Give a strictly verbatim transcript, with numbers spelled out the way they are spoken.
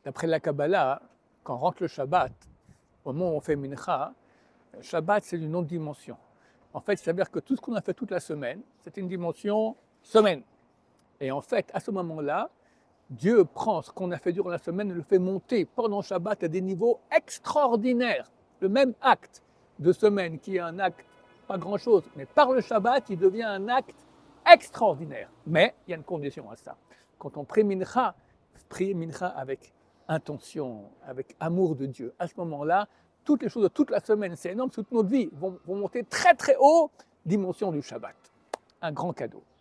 D'après la Kabbalah, quand rentre le Shabbat, au moment où on fait Mincha, Shabbat c'est une autre dimension. En fait, ça veut dire que tout ce qu'on a fait toute la semaine, c'est une dimension semaine. Et en fait, à ce moment-là, Dieu prend ce qu'on a fait durant la semaine et le fait monter pendant Shabbat à des niveaux extraordinaires. Le même acte de semaine qui est un acte, pas grand-chose, mais par le Shabbat, il devient un acte extraordinaire. Mais il y a une condition à ça. Quand on prie Mincha, prier Mincha avec intention, avec amour de Dieu, à ce moment-là, toutes les choses de toute la semaine, c'est énorme, toute notre vie, vont, vont monter très très haut, dimension du Shabbat. Un grand cadeau.